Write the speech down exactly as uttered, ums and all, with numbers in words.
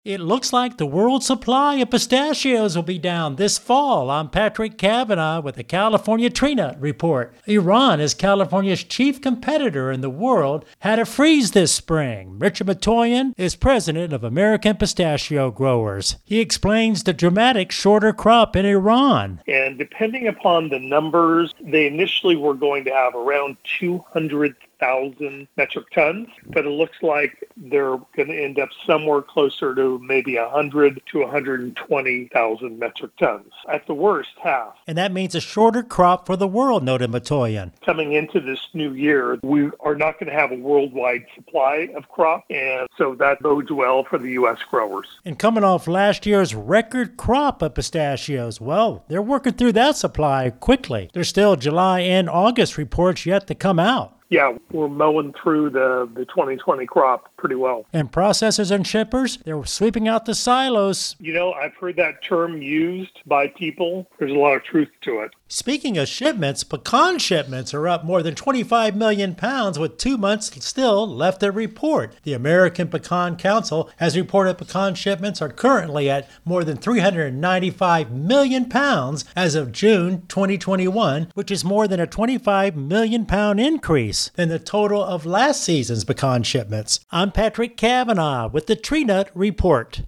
It looks like the world supply of pistachios will be down this fall. I'm Patrick Cavanaugh with the California Tree Nut Report. Iran is California's chief competitor in the world, had a freeze this spring. Richard Matoyan is president of American Pistachio Growers. He explains the dramatic shorter crop in Iran. And depending upon the numbers, they initially were going to have around two hundred thousand metric tons, but it looks like they're going to end up somewhere closer to maybe one hundred to one hundred twenty thousand metric tons. At the worst, half. And that means a shorter crop for the world, noted Matoyan. Coming into this new year, we are not going to have a worldwide supply of crop, and so that bodes well for the U S growers. And coming off last year's record crop of pistachios, well, they're working through that supply quickly. There's still July and August reports yet to come out. Yeah, we're mowing through the, the twenty twenty crop pretty well. And processors and shippers, they're sweeping out the silos. You know, I've heard that term used by people. There's a lot of truth to it. Speaking of shipments, pecan shipments are up more than twenty-five million pounds with two months still left to report. The American Pecan Council has reported pecan shipments are currently at more than three hundred ninety-five million pounds as of June twenty twenty-one, which is more than a twenty-five million pound increase than the total of last season's pecan shipments. I'm Patrick Cavanaugh with the Tree Nut Report.